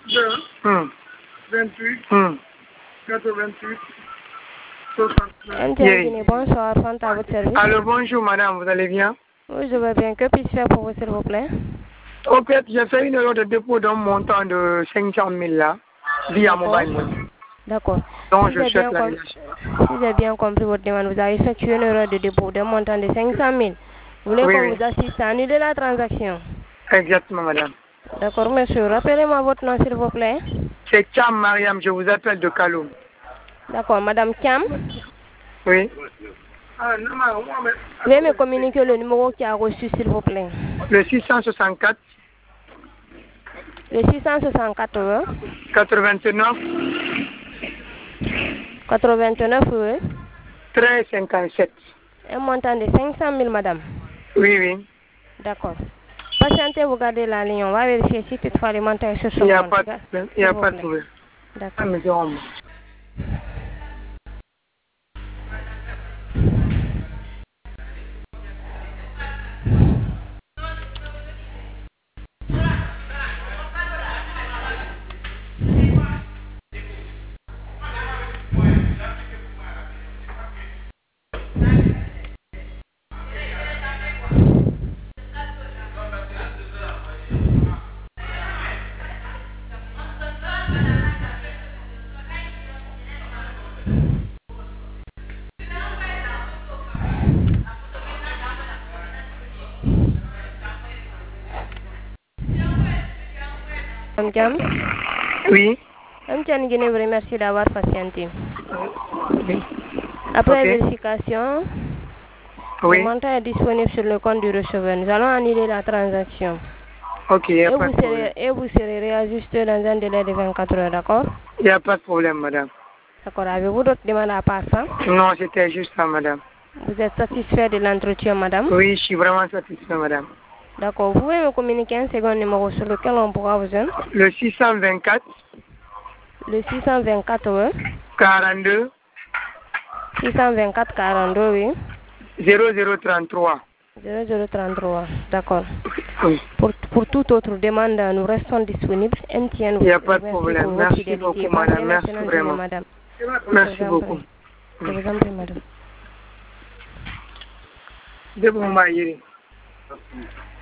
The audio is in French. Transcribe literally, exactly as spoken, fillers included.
deux, hum. vingt-huit, Hum. quatre-vingt-huit, soixante-neuf. M T N Guinée, bonsoir, Fanta à votre service. Alors bonjour madame, vous allez bien? Oui, je vais bien. Que puis-je faire pour vous, s'il vous plaît? Au fait, j'ai fait une erreur de dépôt d'un montant de cinq cent mille là, via Mobile Money. D'accord. Donc Si je j'ai souhaite bien, la com relation. si j'ai bien compris votre demande, vous avez effectué une erreur de dépôt d'un montant de cinq cent mille. Vous voulez Oui, qu'on oui. vous assiste à annuler la transaction? Exactement madame. D'accord, monsieur. Rappelez-moi votre nom, s'il vous plaît. C'est Cham Mariam, je vous appelle de Kaloum. D'accord, madame Kiam. Oui. Veuillez me communiquer le numéro qui a reçu, s'il vous plaît. Le six cent soixante-quatre. Le six cent soixante-quatre. quatre-vingt-neuf. quatre-vingt-neuf, oui. treize cinquante-sept. Un montant de cinq cent mille, madame. Oui, oui. D'accord. Patientez, vous gardez la ligne. On va vérifier si toutefois les montants sont sur Il n'y a compte. pas de problème. Il n'y a pas de problème. D'accord. Madame Oui. M T N Guinée vous remercie d'avoir patienté. Après okay. vérification, oui. le montant est disponible sur le compte du receveur. Nous allons annuler la transaction. Ok, il n'y a et pas vous de serez, problème. Et vous serez réajusté dans un délai de vingt-quatre heures, d'accord? Il n'y a pas de problème, madame. D'accord. Avez-vous d'autres demandes à part ça? Non, c'était juste ça, madame. Vous êtes satisfait de l'entretien, madame? Oui, je suis vraiment satisfait, madame. D'accord. Vous pouvez me communiquer un second numéro sur lequel on pourra vous joindre? Le six cent vingt-quatre. Le six cent vingt-quatre, oui. quarante-deux. six cent vingt-quatre quarante-deux, oui. zéro zéro trente-trois. zéro zéro trente-trois, d'accord. Oui. Pour, pour toute autre demande, nous restons disponibles. M T N, il n'y a pas de problème. pour Merci fidélité. beaucoup, madame. Merci vraiment. Madame. Merci beaucoup. Je vous en prie, madame. De bon,